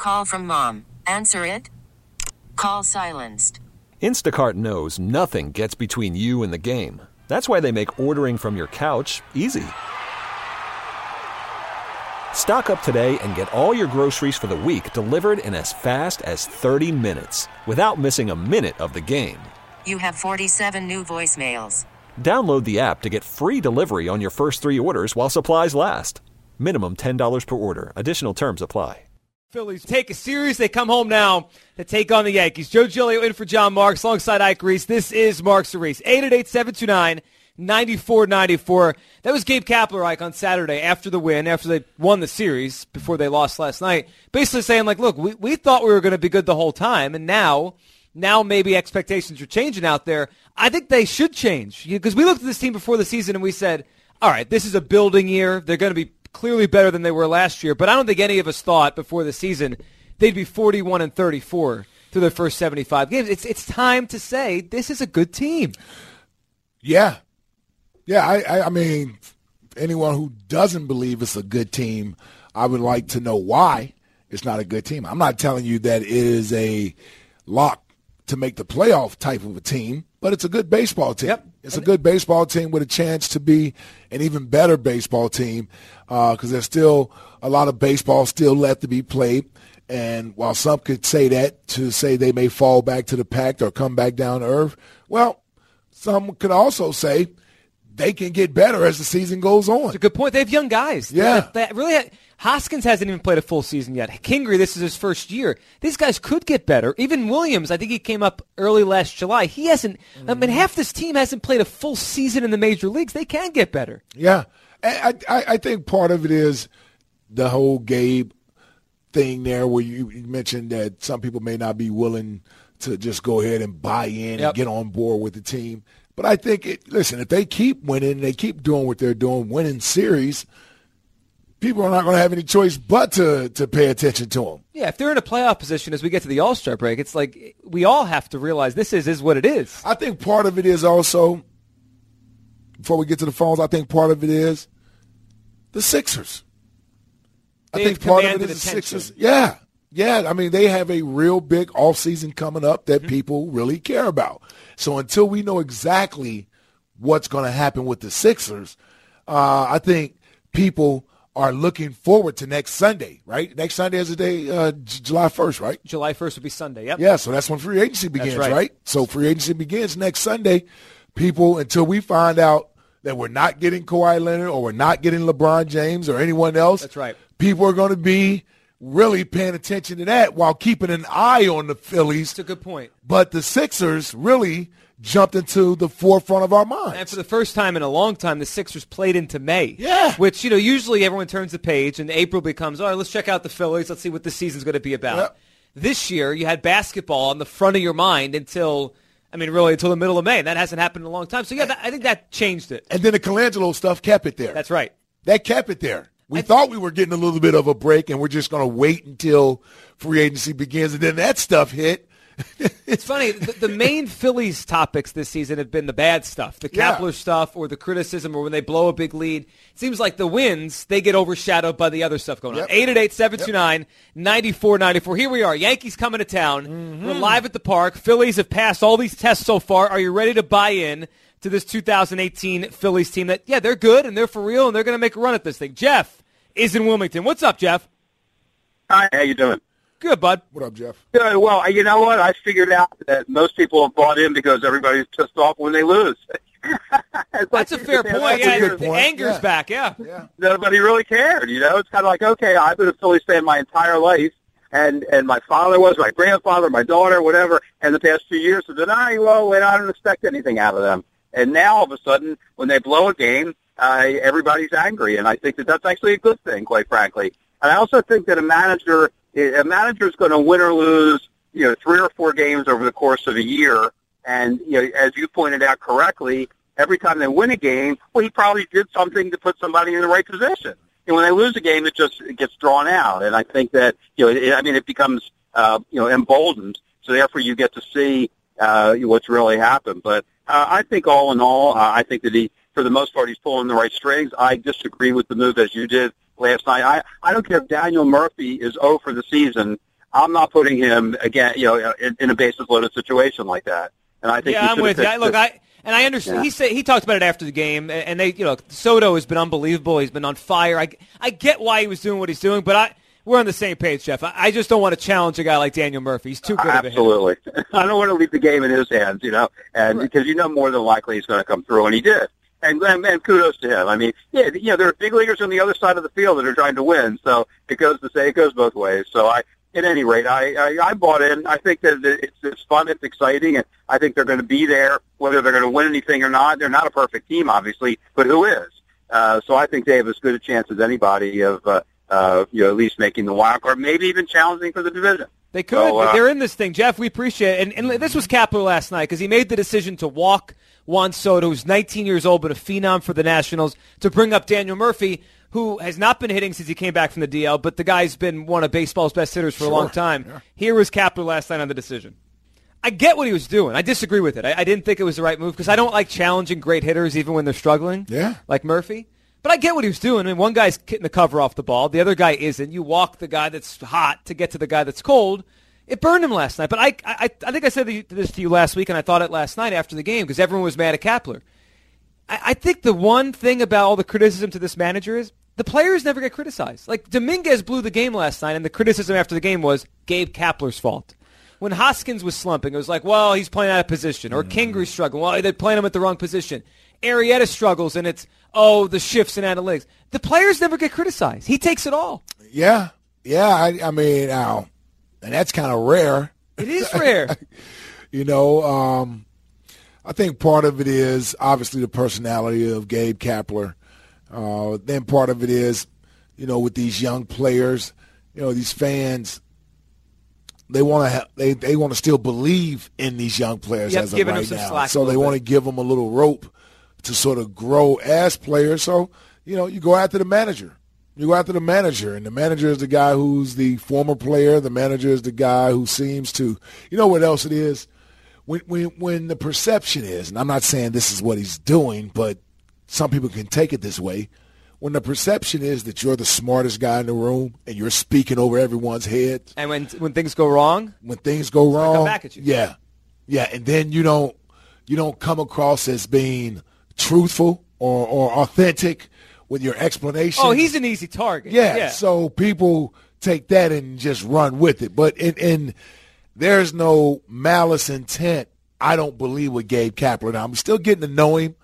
Call from mom. Answer it. Call silenced. Instacart knows nothing gets between you and the game. That's why they make ordering from your couch easy. Stock up today and get all your groceries for the week delivered in as fast as 30 minutes without missing a minute of the game. You have 47 new voicemails. Download the app to get free delivery on your first 3 orders while supplies last. Minimum $10 per order. Additional terms apply. Phillies take a series. They come home now to take on the Yankees. Joe Giglio in for John Marks alongside Ike Reese. This is Marks and Reese. 888-729-9494. That was Gabe Kapler, Ike, on Saturday after the win, after they won the series, before they lost last night. Basically saying, like, look, we thought we were going to be good the whole time, and now maybe expectations are changing out there. I think they should change, because we looked at this team before the season and we said, all right, this is a building year. They're going to be clearly better than they were last year, but I don't think any of us thought before the season they'd be 41-34 through their first 75 games. It's time to say this is a good team. Yeah. I mean, anyone who doesn't believe it's a good team, I would like to know why it's not a good team. I'm not telling you that it is a lock to make the playoff type of a team, but it's a good baseball team. Yep. It's a good baseball team with a chance to be an even better baseball team because there's still a lot of baseball still left to be played. And while some could say that to say they may fall back to the pack or come back down to earth, well, some could also say they can get better as the season goes on. It's a good point. They have young guys. Yeah. That really Hoskins hasn't even played a full season yet. Kingery, this is his first year. These guys could get better. Even Williams, I think he came up early last July. He hasn't. I mean, half this team hasn't played a full season in the major leagues. They can get better. Yeah. I think part of it is the whole Gabe thing there where you mentioned that some people may not be willing to just go ahead and buy in and get on board with the team. But I think, listen, if they keep winning, they keep doing what they're doing, winning series, people are not going to have any choice but to pay attention to them. Yeah, if they're in a playoff position as we get to the All-Star break, it's like we all have to realize this is what it is. I think part of it is also, before we get to the phones, I think part of it is the Sixers. I think part of it is the Sixers. Yeah. I mean, they have a real big offseason coming up that people really care about. So until we know exactly what's going to happen with the Sixers, I think people are looking forward to next Sunday, right? Next Sunday is the day, July 1st, right? July 1st will be Sunday, yep. Yeah, so that's when free agency begins, That's right? So free agency begins next Sunday. People, until we find out that we're not getting Kawhi Leonard or we're not getting LeBron James or anyone else, That's right. People are going to be really paying attention to that while keeping an eye on the Phillies. That's a good point. But the Sixers really jumped into the forefront of our minds. And for the first time in a long time, the Sixers played into May. Yeah. Which, usually everyone turns the page and April becomes, all right, let's check out the Phillies. Let's see what this season's going to be about. Yep. This year, you had basketball on the front of your mind until the middle of May. And that hasn't happened in a long time. So, yeah, I think that changed it. And then the Colangelo stuff kept it there. That's right. That kept it there. We thought we were getting a little bit of a break, and we're just going to wait until free agency begins, and then that stuff hit. It's funny. The main Phillies topics this season have been the bad stuff, the Kapler stuff or the criticism or when they blow a big lead. It seems like the wins, they get overshadowed by the other stuff going on. 888-729-9494. Here we are. Yankees coming to town. Mm-hmm. We're live at the park. Phillies have passed all these tests so far. Are you ready to buy in to this 2018 Phillies team that, they're good and they're for real and they're going to make a run at this thing? Jeff is in Wilmington. What's up, Jeff? Hi, how you doing? Good, bud. What up, Jeff? Good. Well, you know what? I figured out that most people have bought in because everybody's pissed off when they lose. That's a fair point. That's a good point. The anger's back, yeah. Nobody really cared, It's kind of like, okay, I've been a Phillies fan my entire life, and my father was, my grandfather, my daughter, whatever, and the past 2 years, so then I don't expect anything out of them. And now, all of a sudden, when they blow a game, everybody's angry, and I think that that's actually a good thing, quite frankly. And I also think that a manager's going to win or lose, 3 or 4 games over the course of a year. And, as you pointed out correctly, every time they win a game, he probably did something to put somebody in the right position. And when they lose a game, it gets drawn out. And I think that, it becomes, emboldened. So therefore you get to see what's really happened. But I think all in all, I think that for the most part, he's pulling the right strings. I disagree with the move as you did last night. I don't care if Daniel Murphy is 0 for the season. I'm not putting him again, in a bases loaded situation like that. And I think I'm with you. I understand. Yeah. He talked about it after the game, and Soto has been unbelievable. He's been on fire. I get why he was doing what he's doing, but we're on the same page, Jeff. I just don't want to challenge a guy like Daniel Murphy. He's too good of a hitter. Absolutely. I don't want to leave the game in his hands, and because more than likely he's going to come through, and he did. And kudos to him. I mean, there are big leaguers on the other side of the field that are trying to win, so it goes both ways. So at any rate, I bought in. I think that it's fun, it's exciting, and I think they're going to be there, whether they're going to win anything or not. They're not a perfect team, obviously, but who is? So I think they have as good a chance as anybody of at least making the wild card, maybe even challenging for the division. They could. So, they're in this thing, Jeff. We appreciate it. And this was Kapler last night because he made the decision to walk Juan Soto, who's 19 years old but a phenom for the Nationals, to bring up Daniel Murphy, who has not been hitting since he came back from the DL, but the guy's been one of baseball's best hitters for a long time. Yeah. Here was Kapler last night on the decision. I get what he was doing. I disagree with it. I didn't think it was the right move because I don't like challenging great hitters even when they're struggling, like Murphy. But I get what he was doing. I mean, one guy's getting the cover off the ball. The other guy isn't. You walk the guy that's hot to get to the guy that's cold. It burned him last night. But I think I said this to you last week, and I thought it last night after the game because everyone was mad at Kapler. I think the one thing about all the criticism to this manager is the players never get criticized. Like, Dominguez blew the game last night, and the criticism after the game was Gabe Kapler's fault. When Hoskins was slumping, it was like, well, he's playing out of position. Or Kingry's struggling. Well, they're playing him at the wrong position. Arrieta struggles, and it's, the shifts in analytics. The players never get criticized. He takes it all. Yeah. I mean, and that's kind of rare. It is rare. I think part of it is obviously the personality of Gabe Kapler. Then part of it is, with these young players, these fans, they want to still believe in these young players as of right now. So they want to give them a little rope to sort of grow as players. So, you go after the manager. You go after the manager, and the manager is the guy who's the former player. The manager is the guy who seems to, what else it is? When the perception is, and I'm not saying this is what he's doing, but some people can take it this way. When the perception is that you're the smartest guy in the room and you're speaking over everyone's head. And when things go wrong? When things go wrong. Come back at you. Yeah. And then you don't come across as being truthful or authentic with your explanation. Oh, he's an easy target. Yeah. So people take that and just run with it. But in there's no malice intent, I don't believe, with Gabe Kapler. Now, I'm still getting to know him,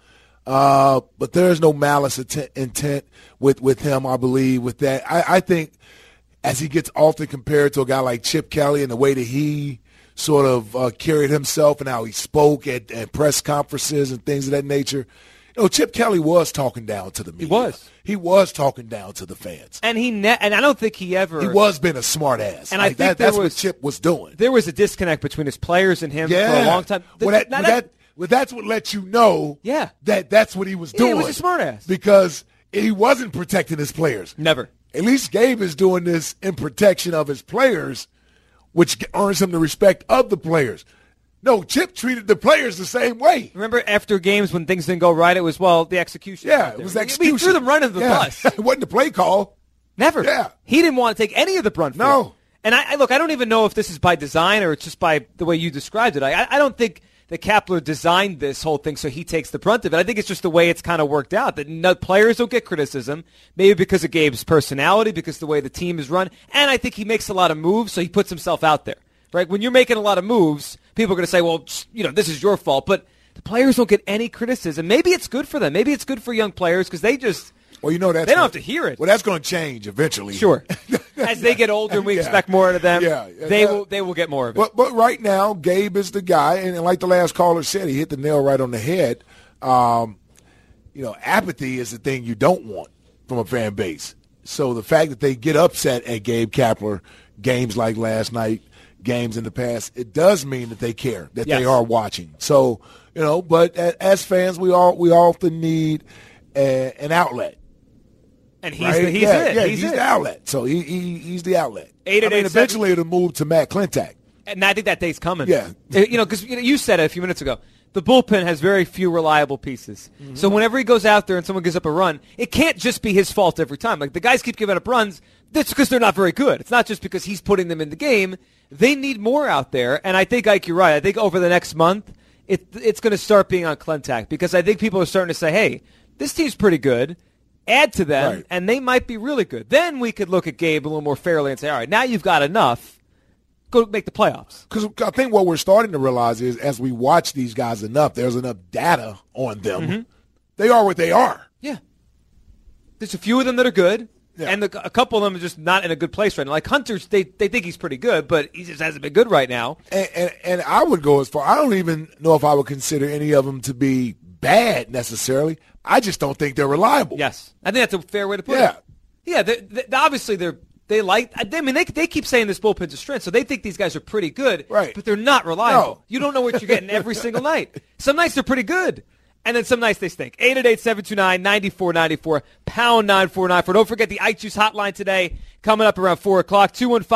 but there's no malice intent with him, I believe, with that. I think as he gets often compared to a guy like Chip Kelly and the way that he sort of carried himself and how he spoke at press conferences and things of that nature, Chip Kelly was talking down to the media. He was talking down to the fans. And and I don't think he ever... He was being a smart ass. And I think that's what Chip was doing. There was a disconnect between his players and him for a long time. That's what lets you know that's what he was doing. He was a smart ass. Because he wasn't protecting his players. Never. At least Gabe is doing this in protection of his players, which earns him the respect of the players. No, Chip treated the players the same way. Remember after games when things didn't go right, it was, the execution. Yeah, it was execution. He threw them right into the bus. It wasn't the play call. Never. Yeah. He didn't want to take any of the brunt for it. And I don't even know if this is by design or it's just by the way you described it. I don't think that Kapler designed this whole thing so he takes the brunt of it. I think it's just the way it's kind of worked out, that players don't get criticism, maybe because of Gabe's personality, because of the way the team is run, and I think he makes a lot of moves, so he puts himself out there. Right? When you're making a lot of moves, people are going to say, well, this is your fault. But the players don't get any criticism. Maybe it's good for them. Maybe it's good for young players because they just they don't have to hear it. Well, that's going to change eventually. Sure. As they get older and we expect more out of them, they will get more of it. But right now, Gabe is the guy, and like the last caller said, he hit the nail right on the head. Apathy is the thing you don't want from a fan base. So the fact that they get upset at Gabe Kapler, games like last night, games in the past, it does mean that they care, that they are watching. So, but as fans, we often need an outlet. And he's the outlet. So he's the outlet. Eventually it'll move to Matt Klentak. And I think that day's coming. Yeah. Because you said it a few minutes ago. The bullpen has very few reliable pieces. Mm-hmm. So whenever he goes out there and someone gives up a run, it can't just be his fault every time. Like, the guys keep giving up runs. That's because they're not very good. It's not just because he's putting them in the game. They need more out there, and I think, Ike, you're right. I think over the next month, it's going to start being on Klentak because I think people are starting to say, hey, this team's pretty good. Add to them, and they might be really good. Then we could look at Gabe a little more fairly and say, all right, now you've got enough. Go make the playoffs. Because I think what we're starting to realize is as we watch these guys enough, there's enough data on them. Mm-hmm. They are what they are. Yeah. There's a few of them that are good, and a couple of them are just not in a good place right now. Like Hunter's, they think he's pretty good, but he just hasn't been good right now. And I would go as far, I don't even know if I would consider any of them to be bad necessarily. I just don't think they're reliable. Yes. I think that's a fair way to put it. Yeah, obviously they keep saying this bullpen's a strength, so they think these guys are pretty good, right? But they're not reliable. No. You don't know what you're getting every single night. Some nights they're pretty good, and then some nights they stink. 888-729-9494, pound 9494. Don't forget the Ike Juice hotline today, coming up around 4 o'clock,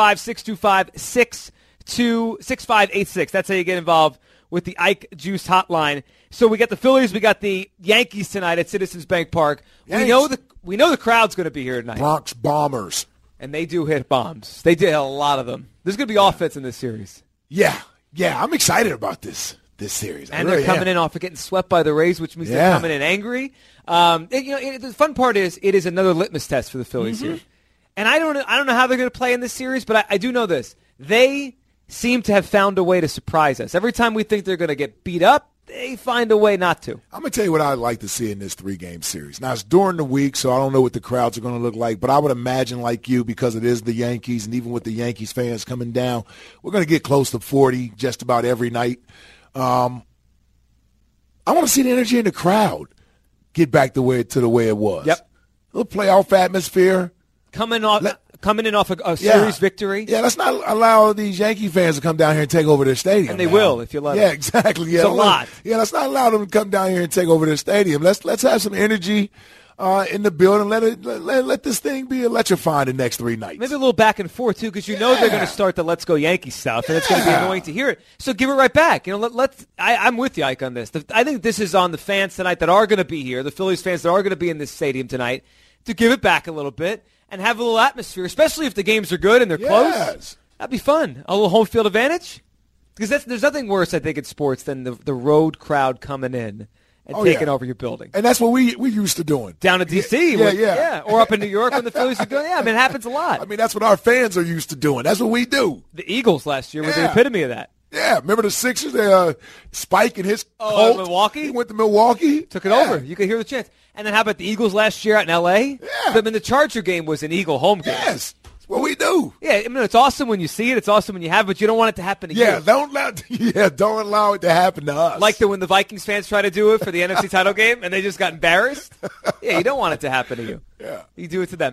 215-625-6586. That's how you get involved with the Ike Juice hotline. So we got the Phillies, we got the Yankees tonight at Citizens Bank Park. We know the crowd's going to be here tonight. Bronx Bombers. And they do hit bombs. They did a lot of them. There's going to be offense in this series. Yeah, I'm excited about this series. And they're coming in off of getting swept by the Rays, which means they're coming in angry. The fun part is it is another litmus test for the Phillies here. And I don't know how they're going to play in this series, but I do know this. They seem to have found a way to surprise us. Every time we think they're going to get beat up, they find a way not to. I'm going to tell you what I'd like to see in this 3-game series. Now, it's during the week, so I don't know what the crowds are going to look like, but I would imagine like you, because it is the Yankees, and even with the Yankees fans coming down, we're going to get close to 40 just about every night. I want to see the energy in the crowd get back to the way it was. Yep. A little playoff atmosphere. Coming in off a series victory. Yeah, let's not allow these Yankee fans to come down here and take over their stadium. And they will if you let them. Yeah, exactly. Yeah, it's a lot. Yeah, let's not allow them to come down here and take over their stadium. Let's have some energy in the building. Let this thing be electrifying the next 3 nights. Maybe a little back and forth too, because you know they're going to start the "Let's Go Yankees" stuff, and it's going to be annoying to hear it. So give it right back. I'm with you, Ike, on this. I think this is on the fans tonight that are going to be here, the Phillies fans that are going to be in this stadium tonight, to give it back a little bit and have a little atmosphere, especially if the games are good and they're close. That'd be fun. A little home field advantage. Because there's nothing worse, I think, in sports than the road crowd coming in and taking over your building. And that's what we used to doing. Down in D.C. Yeah. Or up in New York when the Phillies are doing it. Yeah, I mean, it happens a lot. I mean, that's what our fans are used to doing. That's what we do. The Eagles last year were the epitome of that. Yeah, remember the Sixers? Spike and his Colt. Milwaukee? He went to Milwaukee. Took it over. You could hear the chants. And then how about the Eagles last year out in L.A.? Yeah. I mean, the Charger game was an Eagle home game. Yes. That's what we do. Yeah, I mean, it's awesome when you see it. It's awesome when you have it, but you don't want it to happen to you. Don't allow it to happen to us. Like when the Vikings fans try to do it for the NFC title game and they just got embarrassed. Yeah, you don't want it to happen to you. Yeah. You do it to them.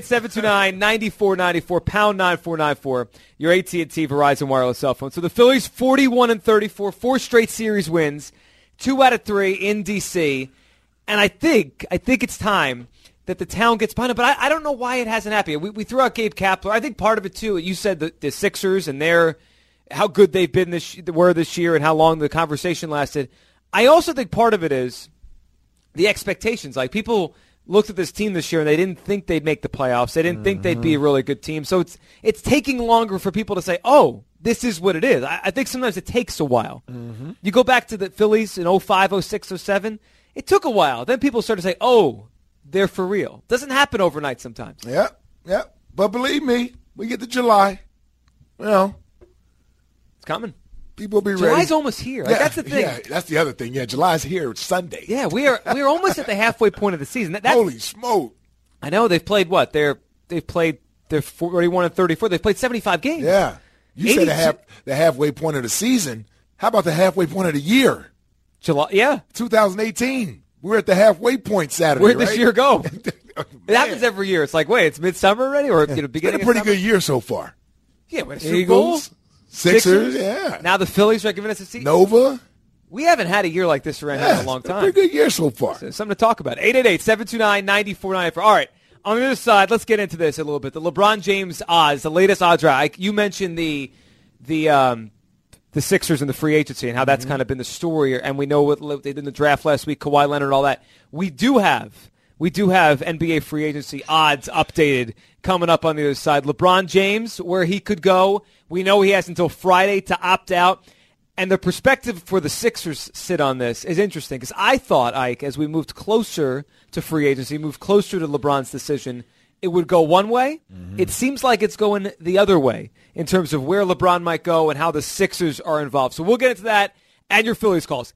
888-729-9494, pound 9494, your AT&T Verizon wireless cell phone. So the Phillies 41-34, 4 straight series wins, 2 out of 3 in D.C., and I think it's time that the town gets behind it, but I don't know why it hasn't happened. We threw out Gabe Kapler. I think part of it, too, you said the Sixers and how good they've been this year and how long the conversation lasted. I also think part of it is the expectations. Like, people looked at this team this year and they didn't think they'd make the playoffs. They didn't think they'd be a really good team. So it's taking longer for people to say, oh, this is what it is. I think sometimes it takes a while. Mm-hmm. You go back to the Phillies in 05, 06, 07. It took a while. Then people started to say, oh, they're for real. Doesn't happen overnight sometimes. Yeah. But believe me, we get to July. It's coming. People will be ready. July's almost here. That's the thing. Yeah, that's the other thing. Yeah, July's here. It's Sunday. Yeah, we are almost at the halfway point of the season. Holy smoke. I know. They've played what? They're 41-34. They've played 75 games. Yeah. You said the halfway point of the season. How about the halfway point of the year? July, yeah. 2018. We're at the halfway point Saturday, Where'd this year go? It Man. happens every year. It's like, wait, it's midsummer already, or beginning. It's been a pretty good year so far. Yeah, Eagles, Sixers, yeah. Now the Phillies are giving us a seat. Nova. We haven't had a year like this around here in a long time. It's a pretty good year so far. So something to talk about. 888-729-9494. All right, on the other side, let's get into this a little bit. The LeBron James odds, the latest odds. You mentioned the Sixers and the free agency and how that's kind of been the story, and we know what they did in the draft last week, Kawhi Leonard and all that. We do have we do have NBA free agency odds updated coming up on the other side. LeBron James, where he could go. We know he has until Friday to opt out. And the perspective for the Sixers sit on this is interesting because I thought, Ike, as we moved closer to free agency, moved closer to LeBron's decision, it would go one way. Mm-hmm. It seems like it's going the other way in terms of where LeBron might go and how the Sixers are involved. So we'll get into that and your Phillies calls.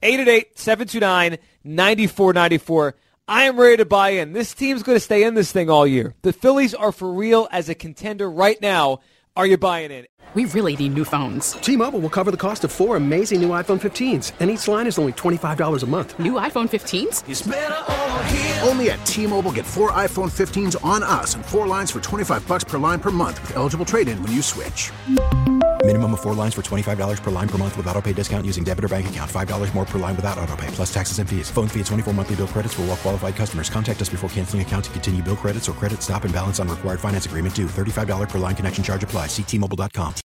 888-729-9494. I am ready to buy in. This team's going to stay in this thing all year. The Phillies are for real as a contender right now. Are you buying in? We really need new phones. T-Mobile will cover the cost of 4 amazing new iPhone 15s, and each line is only $25 a month. New iPhone 15s? It's better over here. Only at T-Mobile, get 4 iPhone 15s on us and 4 lines for $25 per line per month with eligible trade-in when you switch. Minimum of 4 lines for $25 per line per month with autopay discount using debit or bank account. $5 more per line without autopay, plus taxes and fees. Phone fee at 24 monthly bill credits for well-qualified customers. Contact us before canceling account to continue bill credits or credit stop and balance on required finance agreement due. $35 per line connection charge applies. See T-Mobile.com.